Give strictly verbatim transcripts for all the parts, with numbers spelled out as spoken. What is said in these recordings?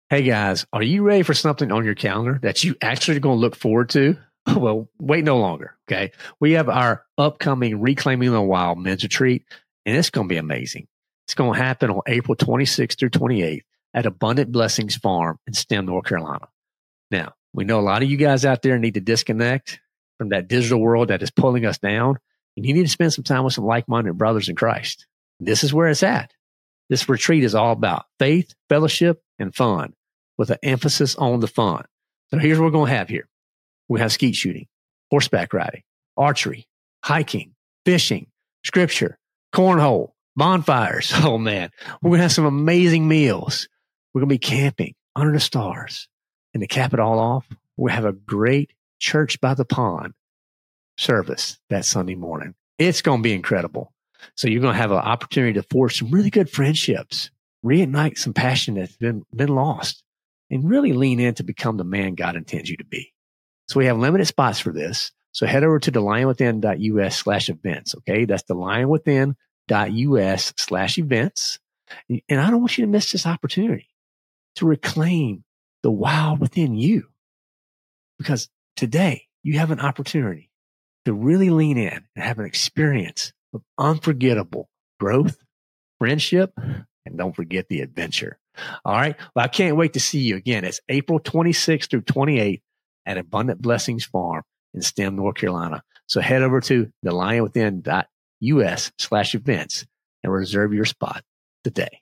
Hey guys, are you ready for something on your calendar that you actually are going to look forward to? Well, wait no longer. Okay. We have our upcoming Reclaiming the Wild men's retreat, and it's going to be amazing. It's going to happen on April twenty-sixth through twenty-eighth at Abundant Blessings Farm in Stem, North Carolina. Now, we know a lot of you guys out there need to disconnect from that digital world that is pulling us down, and you need to spend some time with some like-minded brothers in Christ. This is where it's at. This retreat is all about faith, fellowship, and fun, with an emphasis on the fun. So here's what we're going to have here. We have skeet shooting, horseback riding, archery, hiking, fishing, scripture, cornhole, bonfires. Oh man, we're going to have some amazing meals. We're going to be camping under the stars. And to cap it all off, we have a great church by the pond service that Sunday morning. It's going to be incredible. So you're going to have an opportunity to forge some really good friendships, reignite some passion that's been, been lost, and really lean in to become the man God intends you to be. So we have limited spots for this. So head over to thelionwithin.us slash events. Okay. That's thelionwithin.us slash events. And I don't want you to miss this opportunity to reclaim the wild within you, because today you have an opportunity to really lean in and have an experience of unforgettable growth, friendship, and don't forget the adventure. All right. Well, I can't wait to see you again. It's April twenty-sixth through twenty-eighth at Abundant Blessings Farm in Stem, North Carolina. So head over to thelionwithin.us slash events and reserve your spot today.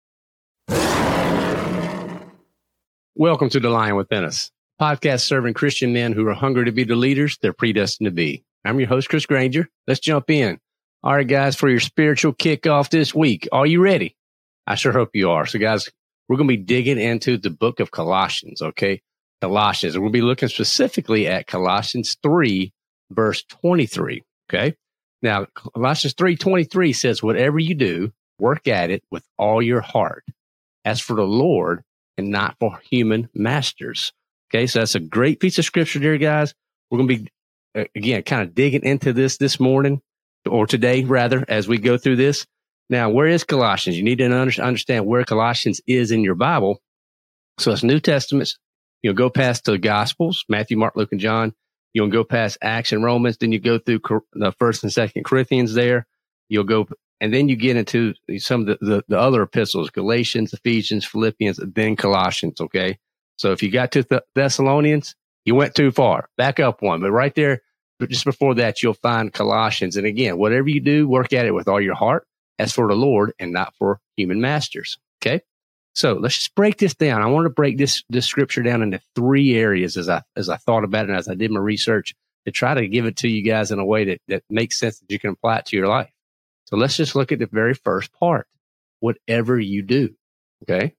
Welcome to The Lion Within Us, podcast serving Christian men who are hungry to be the leaders they're predestined to be. I'm your host, Chris Granger. Let's jump in. All right, guys, for your spiritual kickoff this week. Are you ready? I sure hope you are. So, guys, we're going to be digging into the book of Colossians, okay? Colossians. We'll be looking specifically at Colossians three, verse twenty-three, okay? Now, Colossians three twenty-three says, whatever you do, work at it with all your heart, as for the Lord and not for human masters. Okay, so that's a great piece of scripture there, guys. We're going to be, uh, again, kind of digging into this this morning, or today, rather, as we go through this. Now, where is Colossians? You need to understand where Colossians is in your Bible. So it's New Testament. You'll go past the Gospels, Matthew, Mark, Luke, and John. You'll go past Acts and Romans. Then you go through the First and Second Corinthians there. You'll go, and then you get into some of the, the, the other epistles, Galatians, Ephesians, Philippians, then Colossians, okay? So if you got to Th- Thessalonians, you went too far. Back up one. But right there, just before that, you'll find Colossians. And again, whatever you do, work at it with all your heart, as for the Lord and not for human masters. Okay. So let's just break this down. I want to break this, this scripture down into three areas as I, as I thought about it and as I did my research to try to give it to you guys in a way that, that makes sense, that you can apply it to your life. So let's just look at the very first part. Whatever you do. Okay.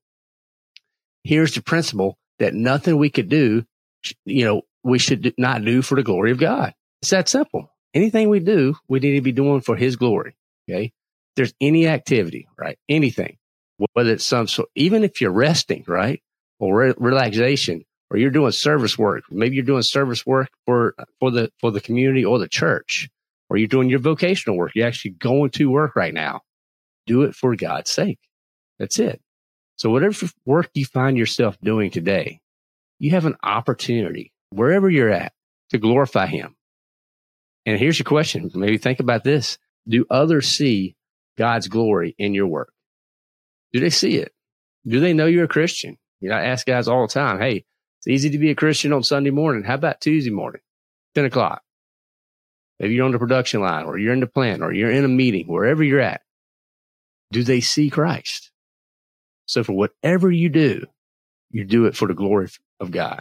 Here's the principle that nothing we could do, you know, we should not do for the glory of God. It's that simple. Anything we do, we need to be doing for his glory. Okay. There's any activity, right? Anything, whether it's some sort, even if you're resting, right? Or re- relaxation, or you're doing service work. Maybe you're doing service work for, for the, for the community or the church, or you're doing your vocational work. You're actually going to work right now. Do it for God's sake. That's it. So whatever work you find yourself doing today, you have an opportunity wherever you're at to glorify him. And here's your question. Maybe think about this. Do others see God's glory in your work? Do they see it? Do they know you're a Christian? You know, I ask guys all the time, hey, it's easy to be a Christian on Sunday morning. How about Tuesday morning, ten o'clock? Maybe you're on the production line, or you're in the plant, or you're in a meeting, wherever you're at. Do they see Christ? So for whatever you do, you do it for the glory of God.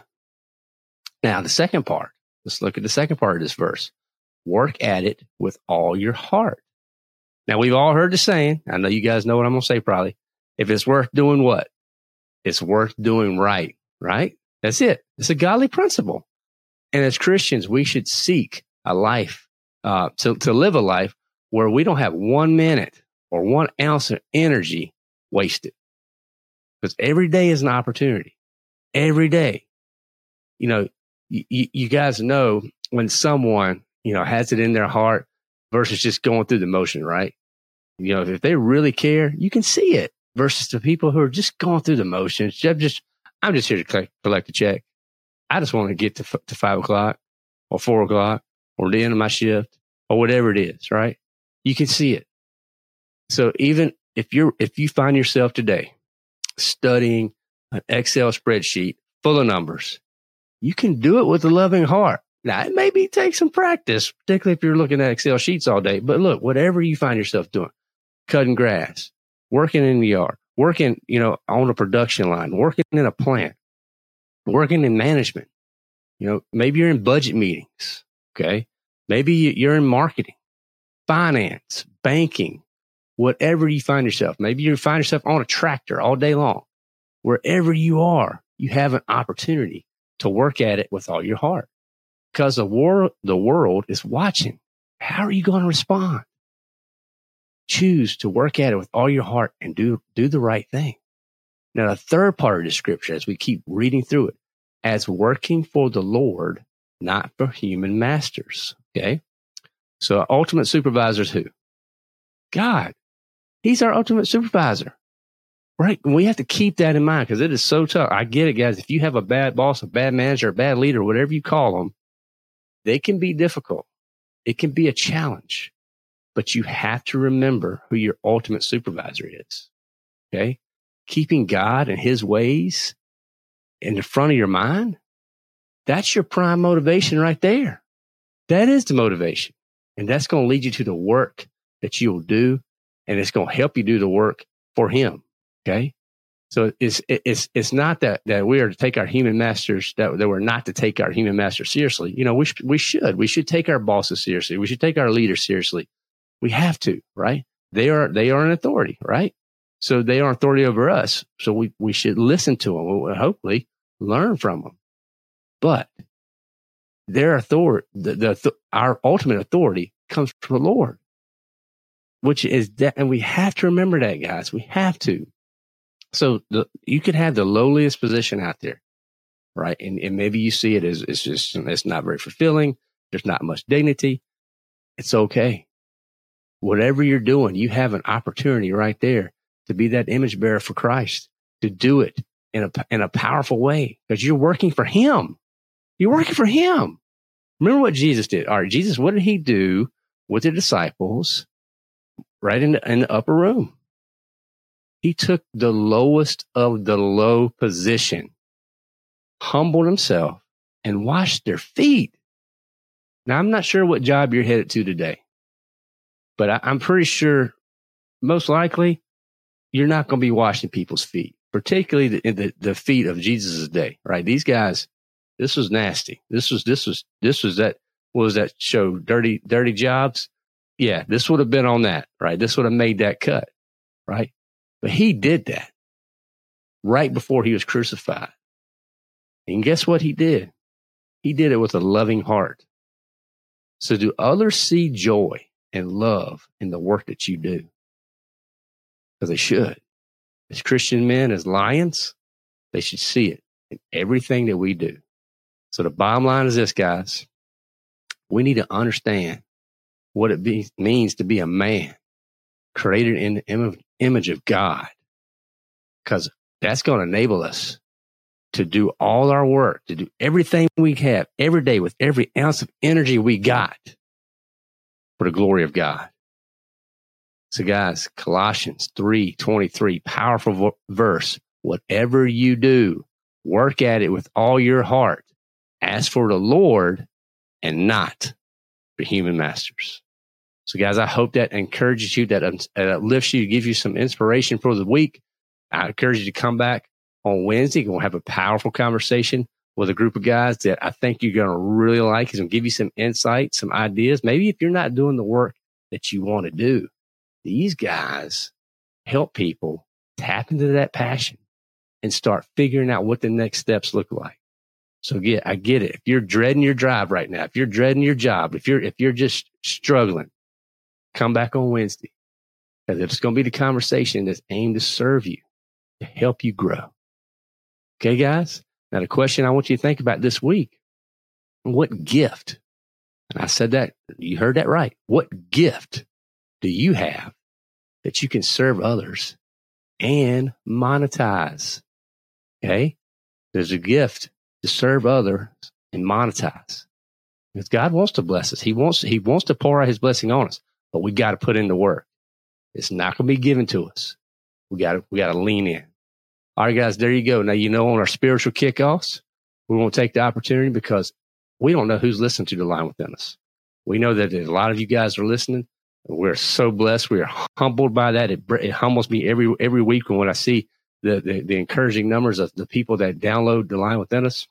Now, the second part, let's look at the second part of this verse. Work at it with all your heart. Now, we've all heard the saying. I know you guys know what I'm going to say probably. If it's worth doing what? It's worth doing right, right? That's it. It's a godly principle. And as Christians, we should seek a life, uh, to, to live a life where we don't have one minute or one ounce of energy wasted. Because every day is an opportunity. Every day. You know, you, you guys know when someone, you know, has it in their heart versus just going through the motion, right? You know, if they really care, you can see it versus the people who are just going through the motions. Just, I'm just here to collect, collect a check. I just want to get to, f- to five o'clock or four o'clock or the end of my shift or whatever it is, right? You can see it. So even if you're, if you find yourself today studying an Excel spreadsheet full of numbers, you can do it with a loving heart. Now, it maybe take some practice, particularly if you're looking at Excel sheets all day. But look, whatever you find yourself doing, cutting grass, working in the yard, working, you know, on a production line, working in a plant, working in management, you know, maybe you're in budget meetings. Okay. Maybe you're in marketing, finance, banking, whatever you find yourself. Maybe you find yourself on a tractor all day long. Wherever you are, you have an opportunity to work at it with all your heart, because the war, the world is watching. How are you going to respond? Choose to work at it with all your heart and do, do the right thing. Now, the third part of the scripture, as we keep reading through it, as working for the Lord, not for human masters. Okay. So our ultimate supervisor is who? God. He's our ultimate supervisor. Right. And we have to keep that in mind, because it is so tough. I get it, guys. If you have a bad boss, a bad manager, a bad leader, whatever you call them, they can be difficult. It can be a challenge, but you have to remember who your ultimate supervisor is. Okay. Keeping God and his ways in the front of your mind. That's your prime motivation right there. That is the motivation. And that's going to lead you to the work that you will do. And it's going to help you do the work for him. Okay. So it's, it's, it's not that, that we are to take our human masters, that, that we're not to take our human masters seriously. You know, we, sh- we should, we should take our bosses seriously. We should take our leaders seriously. We have to, right? They are, they are an authority, right? So they are authority over us. So we, we should listen to them. We'll hopefully learn from them. But their authority, the, the, our ultimate authority comes from the Lord, which is that, and we have to remember that, guys. We have to. So the, you could have the lowliest position out there, right? And, and maybe you see it as it's just, it's not very fulfilling. There's not much dignity. It's okay. Whatever you're doing, you have an opportunity right there to be that image bearer for Christ, to do it in a, in a powerful way, because you're working for him. You're working for him. Remember what Jesus did. All right, Jesus, what did he do with the disciples right in the, in the upper room? He took the lowest of the low position, humbled himself, and washed their feet. Now, I'm not sure what job you're headed to today, but I, I'm pretty sure most likely you're not going to be washing people's feet, particularly the, the, the feet of Jesus' day, right? These guys, this was nasty. This was, this was, this was that, what was that show? Dirty, Dirty Jobs. Yeah, this would have been on that, right? This would have made that cut, right? But he did that right before he was crucified. And guess what he did? He did it with a loving heart. So do others see joy and love in the work that you do? Because they should. As Christian men, as lions, they should see it in everything that we do. So the bottom line is this, guys. We need to understand what it be, means to be a man created in the im- image of God, because that's going to enable us to do all our work, to do everything we have every day with every ounce of energy we got for the glory of God. So guys, Colossians three twenty-three, powerful vo- verse. Whatever you do, work at it with all your heart, as for the Lord and not for human masters. So guys, I hope that encourages you, that uh, lifts you, gives you some inspiration for the week. I encourage you to come back on Wednesday. We'll have a powerful conversation with a group of guys that I think you're going to really like. It's going to give you some insight, some ideas. Maybe if you're not doing the work that you want to do, these guys help people tap into that passion and start figuring out what the next steps look like. So yeah, I get it. If you're dreading your drive right now, if you're dreading your job, if you're, if you're just struggling, come back on Wednesday, because it's going to be the conversation that's aimed to serve you, to help you grow. Okay, guys? Now, the question I want you to think about this week, what gift, and I said that, you heard that right. What gift do you have that you can serve others and monetize? Okay? There's a gift to serve others and monetize. Because God wants to bless us. He wants, he wants to pour out his blessing on us, but we got to put in the work. It's not going to be given to us. We got to, we got to lean in. All right, guys, there you go. Now, you know, on our spiritual kickoffs, we want to take the opportunity because we don't know who's listening to The Lion Within Us. We know that a lot of you guys are listening. We're so blessed. We are humbled by that. It, it humbles me every every week when I see the, the, the encouraging numbers of the people that download The Lion Within Us.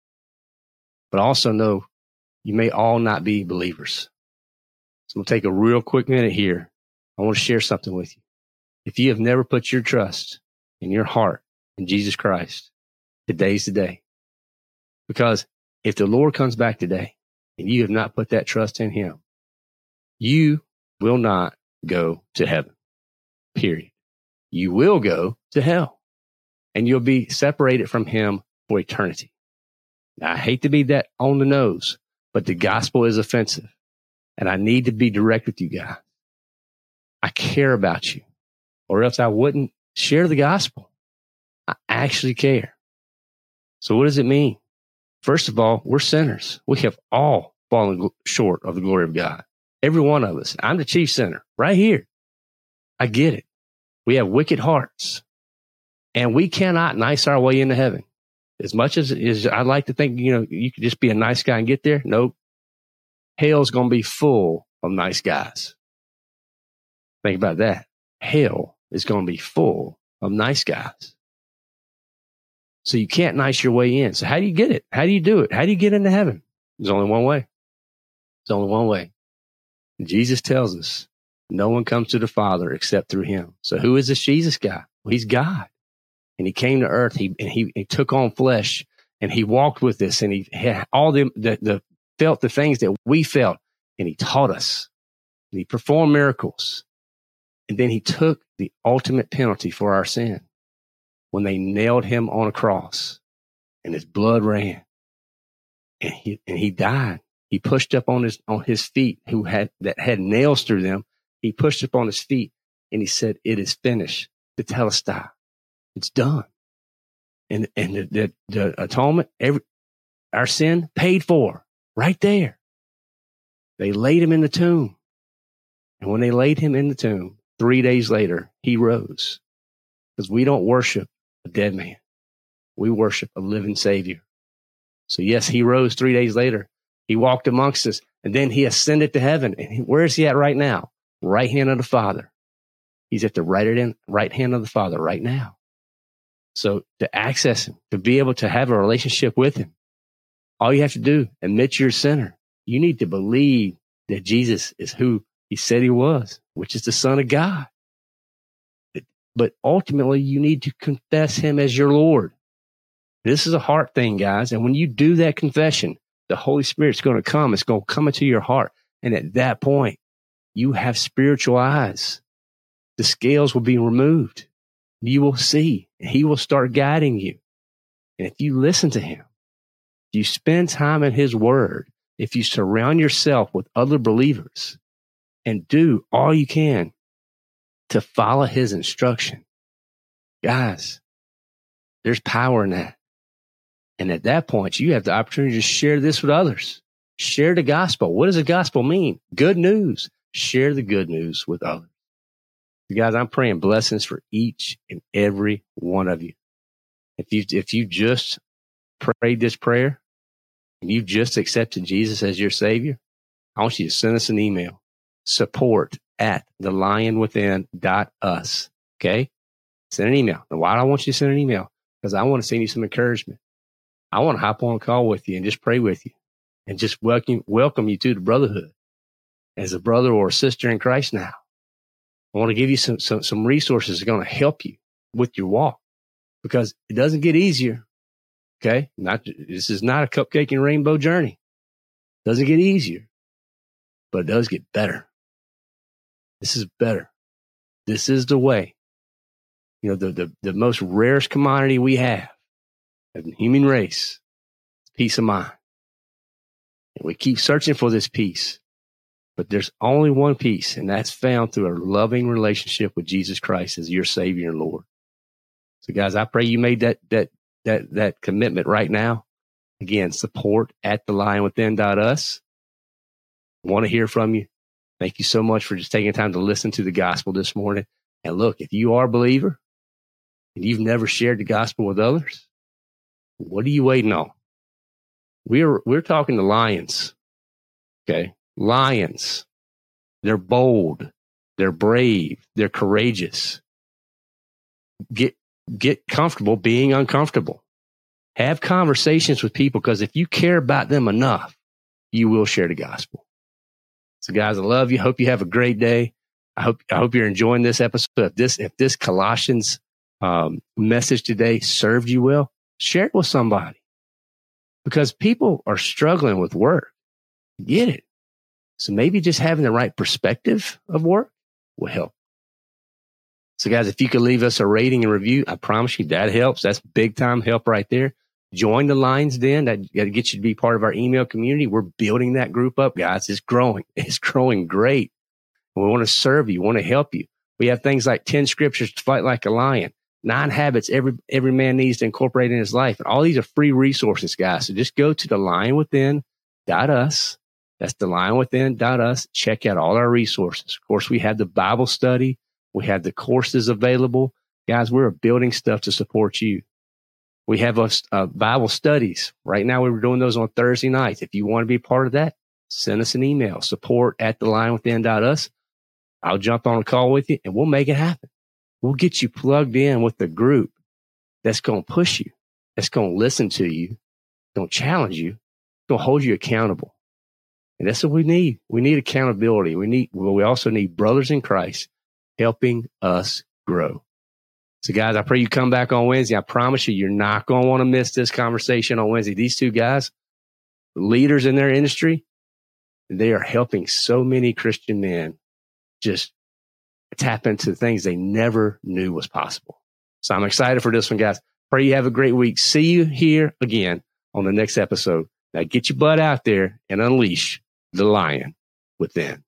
But also know you may all not be believers. So we'll take a real quick minute here. I want to share something with you. If you have never put your trust in your heart in Jesus Christ, today's the day. Because if the Lord comes back today and you have not put that trust in him, you will not go to heaven, period. You will go to hell and you'll be separated from him for eternity. Now, I hate to be that on the nose, but the gospel is offensive and I need to be direct with you guys. I care about you or else I wouldn't share the gospel. I actually care. So what does it mean? First of all, we're sinners. We have all fallen short of the glory of God. Every one of us. I'm the chief sinner right here. I get it. We have wicked hearts and we cannot nice our way into heaven. As much as, as I'd like to think, you know, you could just be a nice guy and get there. Nope. Hell's going to be full of nice guys. Think about that. Hell is going to be full of nice guys. So you can't nice your way in. So how do you get it? How do you do it? How do you get into heaven? There's only one way. There's only one way. Jesus tells us no one comes to the Father except through him. So who is this Jesus guy? Well, he's God. And he came to earth. He, and he, he took on flesh and he walked with us and he had all the, the, the felt the things that we felt and he taught us and he performed miracles. And then he took the ultimate penalty for our sin when they nailed him on a cross and his blood ran and he, and he died. He pushed up on his, on his feet who had, that had nails through them. He pushed up on his feet and he said, it is finished. The telestai. It's done. And, and the, the, the atonement, every, our sin paid for right there. They laid him in the tomb. And when they laid him in the tomb, three days later, he rose. Because we don't worship a dead man. We worship a living Savior. So yes, he rose three days later. He walked amongst us and then he ascended to heaven. And he, where is he at right now? Right hand of the Father. He's at the right hand, right hand of the Father right now. So to access him, to be able to have a relationship with him, all you have to do, admit you're a sinner. You need to believe that Jesus is who he said he was, which is the Son of God. But ultimately, you need to confess him as your Lord. This is a heart thing, guys. And when you do that confession, the Holy Spirit's going to come. It's going to come into your heart. And at that point, you have spiritual eyes. The scales will be removed. You will see. He will start guiding you. And if you listen to him, if you spend time in his word, if you surround yourself with other believers and do all you can to follow his instruction, guys, there's power in that. And at that point, you have the opportunity to share this with others. Share the gospel. What does the gospel mean? Good news. Share the good news with others. So guys, I'm praying blessings for each and every one of you. If you, if you just prayed this prayer and you've just accepted Jesus as your Savior, I want you to send us an email. Support at the lion within dot us. Okay? Send an email. Now, why do I want you to send an email? Because I want to send you some encouragement. I want to hop on a call with you and just pray with you and just welcome, welcome you to the brotherhood as a brother or a sister in Christ now. I want to give you some, some, some resources that are going to help you with your walk because it doesn't get easier. Okay. Not, this is not a cupcake and rainbow journey. It doesn't get easier, but it does get better. This is better. This is the way. You know, the, the, the most rarest commodity we have as the human race is peace of mind. And we keep searching for this peace, but there's only one peace, and that's found through a loving relationship with Jesus Christ as your Savior and Lord. So guys, I pray you made that, that that, that commitment right now, again, support at the lion within dot us. Want to hear from you. Thank you so much for just taking time to listen to the gospel this morning. And look, if you are a believer and you've never shared the gospel with others, what are you waiting on? We're, we're talking to lions. Okay. Lions. They're bold. They're brave. They're courageous. Get, get comfortable being uncomfortable. Have conversations with people, because if you care about them enough, you will share the gospel. So guys, I love you. Hope you have a great day. I hope, I hope you're enjoying this episode. If this, if this Colossians um, message today served you well, share it with somebody, because people are struggling with work. Get it. So maybe just having the right perspective of work will help. So guys, if you could leave us a rating and review, I promise you that helps. That's big time help right there. Join the Lions Den. That, that gets you to be part of our email community. We're building that group up, guys. It's growing. It's growing great. And we want to serve you. We want to help you. We have things like ten scriptures to fight like a lion, nine habits every, every man needs to incorporate in his life. And all these are free resources, guys. So just go to the lion within dot us. That's the lion within dot us. Check out all our resources. Of course, we have the Bible study. We have the courses available. Guys, we're building stuff to support you. We have a, uh, Bible studies. Right now, we were doing those on Thursday nights. If you want to be part of that, send us an email, support at the lion within dot us. I'll jump on a call with you and we'll make it happen. We'll get you plugged in with the group that's going to push you, that's going to listen to you, going to challenge you, going to hold you accountable. And that's what we need. We need accountability. We need, well, we also need brothers in Christ helping us grow. So guys, I pray you come back on Wednesday. I promise you, you're not going to want to miss this conversation on Wednesday. These two guys, leaders in their industry, they are helping so many Christian men just tap into things they never knew was possible. So I'm excited for this one, guys. Pray you have a great week. See you here again on the next episode. Now get your butt out there and unleash the lion within.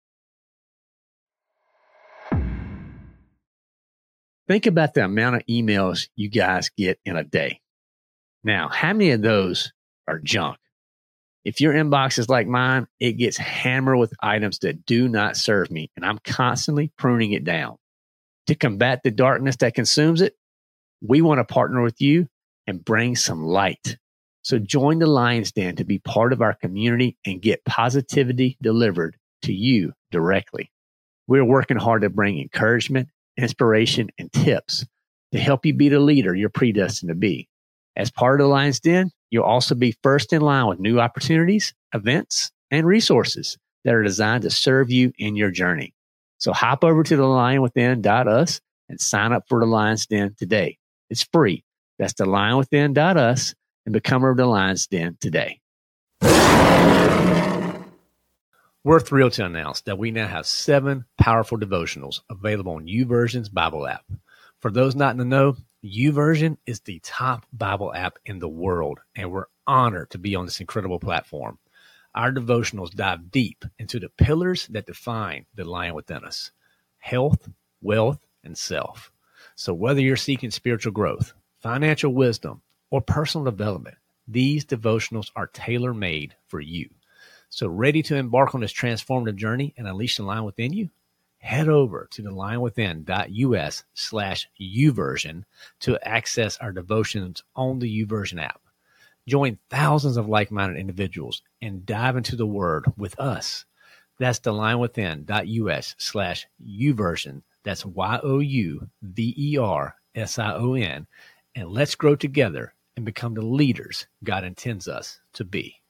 Think about the amount of emails you guys get in a day. Now, how many of those are junk? If your inbox is like mine, it gets hammered with items that do not serve me, and I'm constantly pruning it down. To combat the darkness that consumes it, we want to partner with you and bring some light. So join the Lions Den to be part of our community and get positivity delivered to you directly. We're working hard to bring encouragement, inspiration, and tips to help you be the leader you're predestined to be. As part of the Lions Den, you'll also be first in line with new opportunities, events, and resources that are designed to serve you in your journey. So hop over to the lion within dot us and sign up for the Lions Den today. It's free. That's the lion within dot us and become a the Lions Den today. We're thrilled to announce that we now have seven powerful devotionals available on YouVersion's Bible app. For those not in the know, YouVersion is the top Bible app in the world, and we're honored to be on this incredible platform. Our devotionals dive deep into the pillars that define the lion within us: health, wealth, and self. So whether you're seeking spiritual growth, financial wisdom, or personal development, these devotionals are tailor-made for you. So ready to embark on this transformative journey and unleash the lion within you? Head over to the lion within dot us slash YouVersion to access our devotions on the YouVersion app. Join thousands of like-minded individuals and dive into the Word with us. That's the lion within dot us slash YouVersion. That's Y O U V E R S I O N. And let's grow together and become the leaders God intends us to be.